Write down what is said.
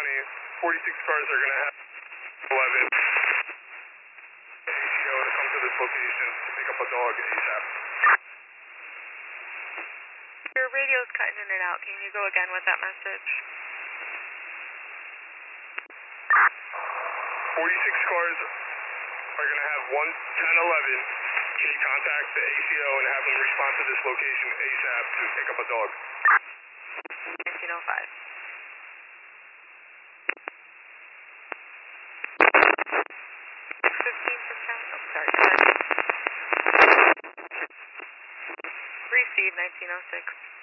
County, 46 cars are going to have 11 ACO to come to this location to pick up a dog ASAP. Your radio's cutting in and out. Can you go again with that message? 46 cars are going to have 1011. Can you contact the ACO and have them respond to this location ASAP to pick up a dog? 1905. Sorry. Receive 1906.